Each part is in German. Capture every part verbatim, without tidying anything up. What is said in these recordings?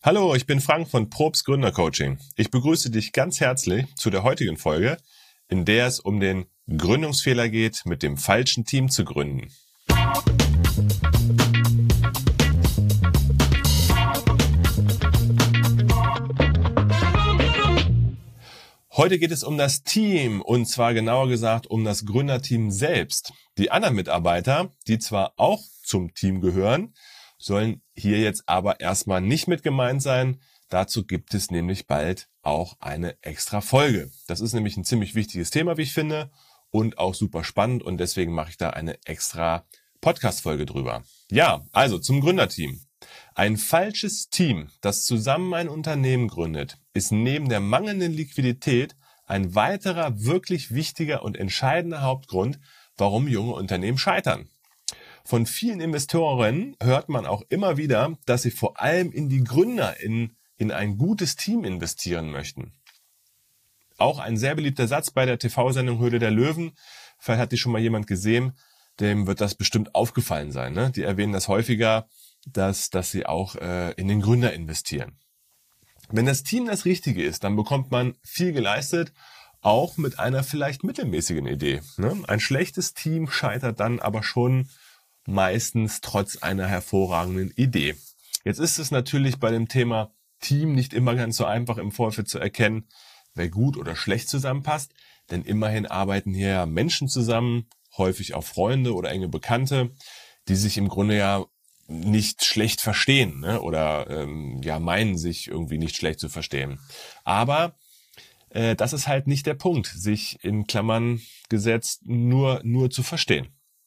Hallo, ich bin Frank von Probst Gründercoaching. Ich begrüße dich ganz herzlich zu der heutigen Folge, in der es um den Gründungsfehler geht, mit dem falschen Team zu gründen. Heute geht es um das Team und zwar genauer gesagt um das Gründerteam selbst. Die anderen Mitarbeiter, die zwar auch zum Team gehören, sollen hier jetzt aber erstmal nicht mit gemeint sein. Dazu gibt es nämlich bald auch eine extra Folge. Das ist nämlich ein ziemlich wichtiges Thema, wie ich finde, und auch super spannend und deswegen mache ich da eine extra Podcast-Folge drüber. Ja, also zum Gründerteam. Ein falsches Team, das zusammen ein Unternehmen gründet, ist neben der mangelnden Liquidität ein weiterer wirklich wichtiger und entscheidender Hauptgrund, warum junge Unternehmen scheitern. Von vielen Investoren hört man auch immer wieder, dass sie vor allem in die Gründer, in, in ein gutes Team investieren möchten. Auch ein sehr beliebter Satz bei der T V-Sendung Höhle der Löwen, vielleicht hat die schon mal jemand gesehen, dem wird das bestimmt aufgefallen sein. Ne? Die erwähnen das häufiger, dass, dass sie auch äh, in den Gründer investieren. Wenn das Team das Richtige ist, dann bekommt man viel geleistet, auch mit einer vielleicht mittelmäßigen Idee. Ne? Ein schlechtes Team scheitert dann aber schon meistens trotz einer hervorragenden Idee. Jetzt ist es natürlich bei dem Thema Team nicht immer ganz so einfach im Vorfeld zu erkennen, wer gut oder schlecht zusammenpasst, denn immerhin arbeiten hier Menschen zusammen, häufig auch Freunde oder enge Bekannte, die sich im Grunde ja nicht schlecht verstehen, ne? oder ähm, ja meinen, sich irgendwie nicht schlecht zu verstehen. Aber äh, das ist halt nicht der Punkt, sich in Klammern gesetzt nur nur zu verstehen.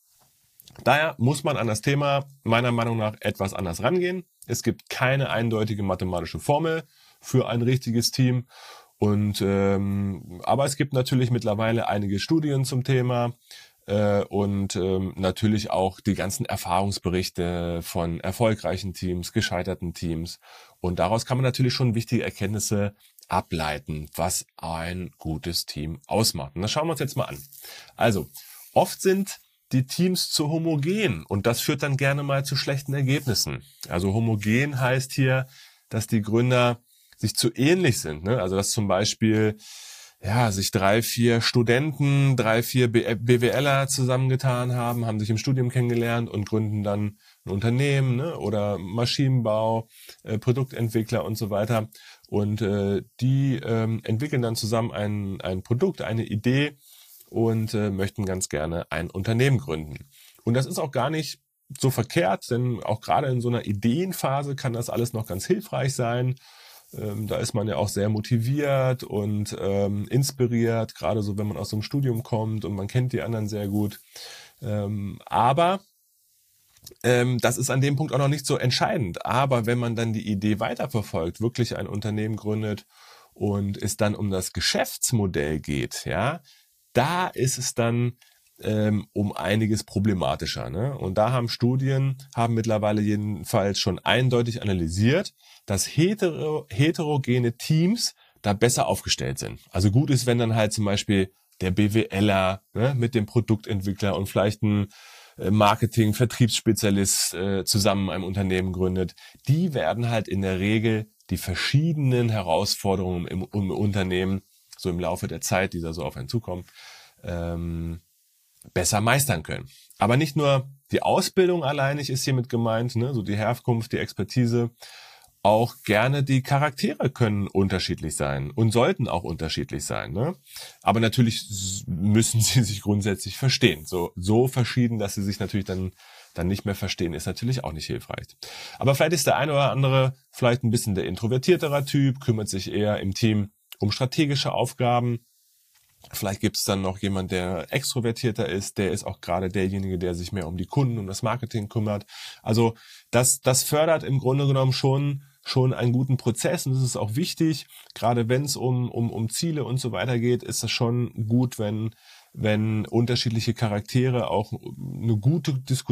Daher muss man an das Thema meiner Meinung nach etwas anders rangehen. Es gibt keine eindeutige mathematische Formel für ein richtiges Team. Und ähm, aber es gibt natürlich mittlerweile einige Studien zum Thema äh, und ähm, natürlich auch die ganzen Erfahrungsberichte von erfolgreichen Teams, gescheiterten Teams. Und daraus kann man natürlich schon wichtige Erkenntnisse ableiten, was ein gutes Team ausmacht. Und das schauen wir uns jetzt mal an. Also, oft sind die Teams zu homogen und das führt dann gerne mal zu schlechten Ergebnissen. Also homogen heißt hier, dass die Gründer sich zu ähnlich sind. Ne? Also dass zum Beispiel ja sich drei, vier Studenten, drei, vier B W Ler zusammengetan haben, haben sich im Studium kennengelernt und gründen dann ein Unternehmen, ne? oder Maschinenbau, äh, Produktentwickler und so weiter. Und äh, die ähm, entwickeln dann zusammen ein, ein Produkt, eine Idee, und äh, möchten ganz gerne ein Unternehmen gründen. Und das ist auch gar nicht so verkehrt, denn auch gerade in so einer Ideenphase kann das alles noch ganz hilfreich sein. Ähm, da ist man ja auch sehr motiviert und ähm, inspiriert, gerade so, wenn man aus so einem Studium kommt und man kennt die anderen sehr gut. Ähm, aber ähm, das ist an dem Punkt auch noch nicht so entscheidend. Aber wenn man dann die Idee weiterverfolgt, wirklich ein Unternehmen gründet und es dann um das Geschäftsmodell geht, ja, da ist es dann ähm, um einiges problematischer. Ne? Und da haben Studien, haben mittlerweile jedenfalls schon eindeutig analysiert, dass hetero, heterogene Teams da besser aufgestellt sind. Also gut ist, wenn dann halt zum Beispiel der B W Ler ne, mit dem Produktentwickler und vielleicht ein Marketing-, Vertriebsspezialist äh, zusammen ein Unternehmen gründet. Die werden halt in der Regel die verschiedenen Herausforderungen im, im Unternehmen so im Laufe der Zeit, die da so auf einen zukommen, ähm, besser meistern können. Aber nicht nur die Ausbildung alleinig ist hiermit gemeint, ne, so die Herkunft, die Expertise, auch gerne die Charaktere können unterschiedlich sein und sollten auch unterschiedlich sein. Ne? Aber natürlich müssen sie sich grundsätzlich verstehen. So, so verschieden, dass sie sich natürlich dann, dann nicht mehr verstehen, ist natürlich auch nicht hilfreich. Aber vielleicht ist der eine oder andere vielleicht ein bisschen der introvertiertere Typ, kümmert sich eher im Team um strategische Aufgaben. Vielleicht gibt es dann noch jemand, der extrovertierter ist, der ist auch gerade derjenige, der sich mehr um die Kunden und das Marketing kümmert. Also das, das fördert im Grunde genommen schon schon einen guten Prozess und das ist auch wichtig, gerade wenn es um, um, um Ziele und so weiter geht, ist es schon gut, wenn, wenn unterschiedliche Charaktere auch eine gute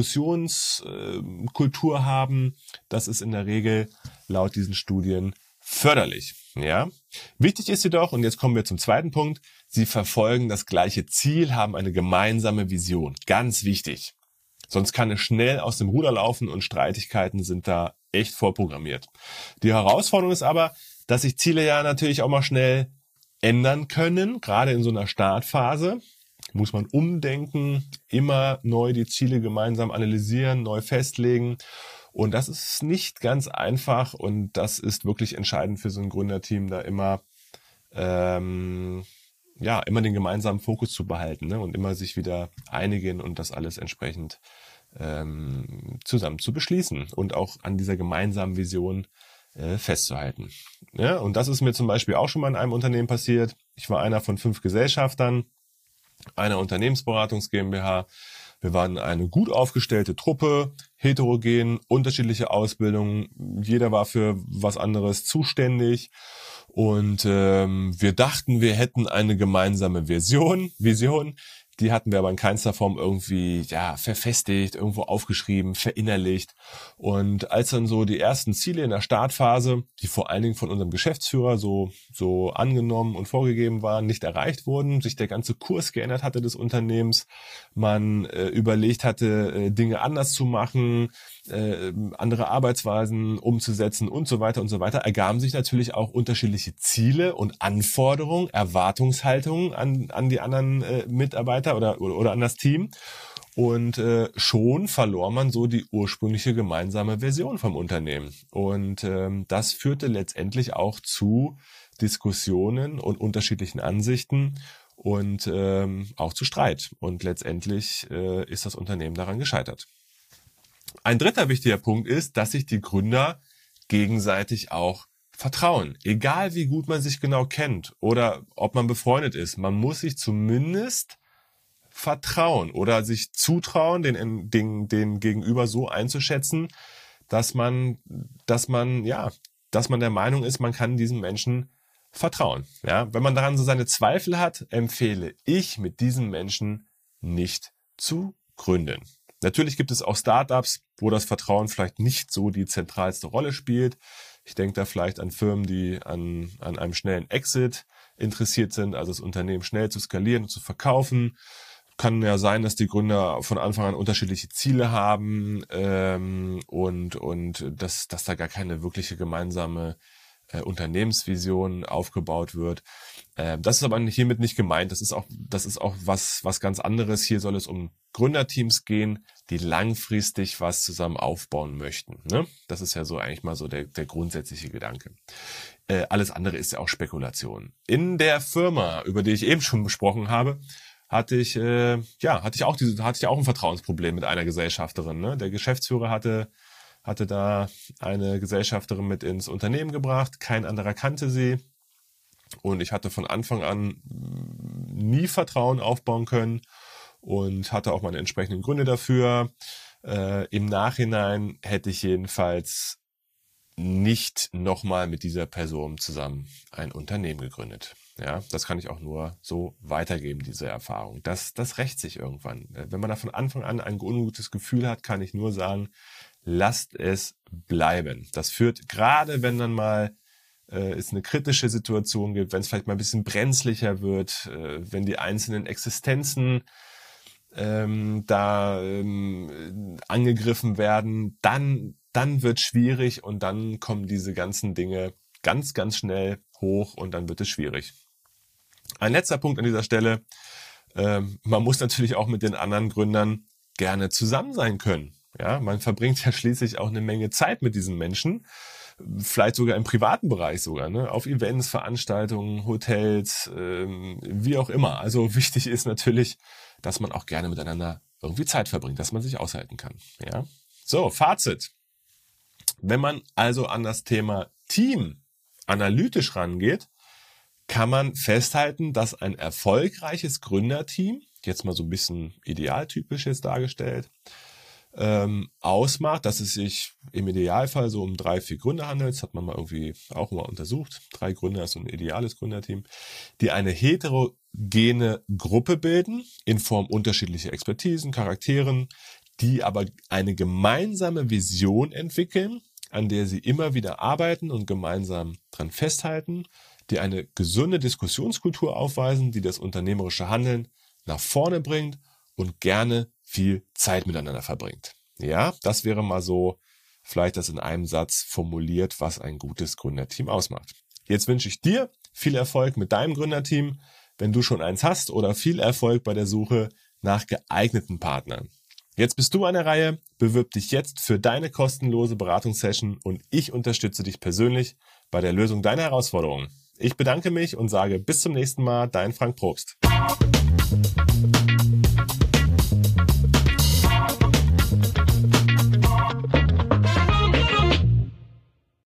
Diskussionskultur haben. Das ist in der Regel laut diesen Studien förderlich. Ja, wichtig ist jedoch, und jetzt kommen wir zum zweiten Punkt, sie verfolgen das gleiche Ziel, haben eine gemeinsame Vision. Ganz wichtig. Sonst kann es schnell aus dem Ruder laufen und Streitigkeiten sind da echt vorprogrammiert. Die Herausforderung ist aber, dass sich Ziele ja natürlich auch mal schnell ändern können, gerade in so einer Startphase. Muss man umdenken, immer neu die Ziele gemeinsam analysieren, neu festlegen. Und das ist nicht ganz einfach und das ist wirklich entscheidend für so ein Gründerteam, da immer, ähm, ja, immer den gemeinsamen Fokus zu behalten, ne? Und immer sich wieder einigen und das alles entsprechend ähm, zusammen zu beschließen und auch an dieser gemeinsamen Vision äh, festzuhalten. Ja, und das ist mir zum Beispiel auch schon mal in einem Unternehmen passiert. Ich war einer von fünf Gesellschaftern einer Unternehmensberatungs GmbH. Wir waren eine gut aufgestellte Truppe, heterogen, unterschiedliche Ausbildungen. Jeder war für was anderes zuständig. Und ähm, wir dachten, wir hätten eine gemeinsame Vision. Vision. Die hatten wir aber in keinster Form irgendwie ja verfestigt, irgendwo aufgeschrieben, verinnerlicht. Und als dann so die ersten Ziele in der Startphase, die vor allen Dingen von unserem Geschäftsführer so so angenommen und vorgegeben waren, nicht erreicht wurden, sich der ganze Kurs geändert hatte des Unternehmens, man äh, überlegt hatte, äh, Dinge anders zu machen, äh, andere Arbeitsweisen umzusetzen und so weiter und so weiter, ergaben sich natürlich auch unterschiedliche Ziele und Anforderungen, Erwartungshaltungen an an die anderen äh, Mitarbeiter oder, oder oder an das Team. Und äh, schon verlor man so die ursprüngliche gemeinsame Version vom Unternehmen. Und ähm, das führte letztendlich auch zu Diskussionen und unterschiedlichen Ansichten und ähm, auch zu Streit. Und letztendlich äh, ist das Unternehmen daran gescheitert. Ein dritter wichtiger Punkt ist, dass sich die Gründer gegenseitig auch vertrauen. Egal wie gut man sich genau kennt oder ob man befreundet ist, man muss sich zumindest vertrauen oder sich zutrauen, den, den, den Gegenüber so einzuschätzen, dass man, dass man, ja, dass man der Meinung ist, man kann diesem Menschen vertrauen. Ja, wenn man daran so seine Zweifel hat, empfehle ich, mit diesem Menschen nicht zu gründen. Natürlich gibt es auch Startups, wo das Vertrauen vielleicht nicht so die zentralste Rolle spielt. Ich denke da vielleicht an Firmen, die an, an einem schnellen Exit interessiert sind, also das Unternehmen schnell zu skalieren und zu verkaufen. Kann ja sein, dass die Gründer von Anfang an unterschiedliche Ziele haben ähm, und und dass dass da gar keine wirkliche gemeinsame äh, Unternehmensvision aufgebaut wird. Äh, das ist aber hiermit nicht gemeint. Das ist auch das ist auch was was ganz anderes. Hier soll es um Gründerteams gehen, die langfristig was zusammen aufbauen möchten. Ne? Das ist ja so eigentlich mal so der der grundsätzliche Gedanke. Äh, alles andere ist ja auch Spekulation. In der Firma, über die ich eben schon besprochen habe, hatte ich äh, ja hatte ich auch diese hatte ich auch ein Vertrauensproblem mit einer Gesellschafterin. Ne? Der Geschäftsführer hatte hatte da eine Gesellschafterin mit ins Unternehmen gebracht, kein anderer kannte sie und ich hatte von Anfang an nie Vertrauen aufbauen können und hatte auch meine entsprechenden Gründe dafür. Äh, im Nachhinein hätte ich jedenfalls nicht nochmal mit dieser Person zusammen ein Unternehmen gegründet. Ja, das kann ich auch nur so weitergeben, diese Erfahrung. Das, das rächt sich irgendwann. Wenn man da von Anfang an ein ungutes Gefühl hat, kann ich nur sagen, lasst es bleiben. Das führt, gerade wenn dann mal äh, es eine kritische Situation gibt, wenn es vielleicht mal ein bisschen brenzlicher wird, äh, wenn die einzelnen Existenzen ähm, da ähm, angegriffen werden, dann, dann wird schwierig und dann kommen diese ganzen Dinge ganz, ganz schnell hoch und dann wird es schwierig. Ein letzter Punkt an dieser Stelle. Ähm, man muss natürlich auch mit den anderen Gründern gerne zusammen sein können. Ja, man verbringt ja schließlich auch eine Menge Zeit mit diesen Menschen. Vielleicht sogar im privaten Bereich sogar, ne? Auf Events, Veranstaltungen, Hotels, ähm, wie auch immer. Also wichtig ist natürlich, dass man auch gerne miteinander irgendwie Zeit verbringt, dass man sich aushalten kann. Ja. So, Fazit. Wenn man also an das Thema Team analytisch rangeht, kann man festhalten, dass ein erfolgreiches Gründerteam, jetzt mal so ein bisschen idealtypisch jetzt dargestellt, ähm, ausmacht, dass es sich im Idealfall so um drei, vier Gründer handelt. Das hat man mal irgendwie auch mal untersucht. Drei Gründer ist so ein ideales Gründerteam, die eine heterogene Gruppe bilden, in Form unterschiedlicher Expertisen, Charakteren, die aber eine gemeinsame Vision entwickeln, an der sie immer wieder arbeiten und gemeinsam dran festhalten, die eine gesunde Diskussionskultur aufweisen, die das unternehmerische Handeln nach vorne bringt und gerne viel Zeit miteinander verbringt. Ja, das wäre mal so vielleicht das in einem Satz formuliert, was ein gutes Gründerteam ausmacht. Jetzt wünsche ich dir viel Erfolg mit deinem Gründerteam, wenn du schon eins hast, oder viel Erfolg bei der Suche nach geeigneten Partnern. Jetzt bist du an der Reihe, bewirb dich jetzt für deine kostenlose Beratungssession und ich unterstütze dich persönlich bei der Lösung deiner Herausforderungen. Ich bedanke mich und sage bis zum nächsten Mal, dein Frank Probst.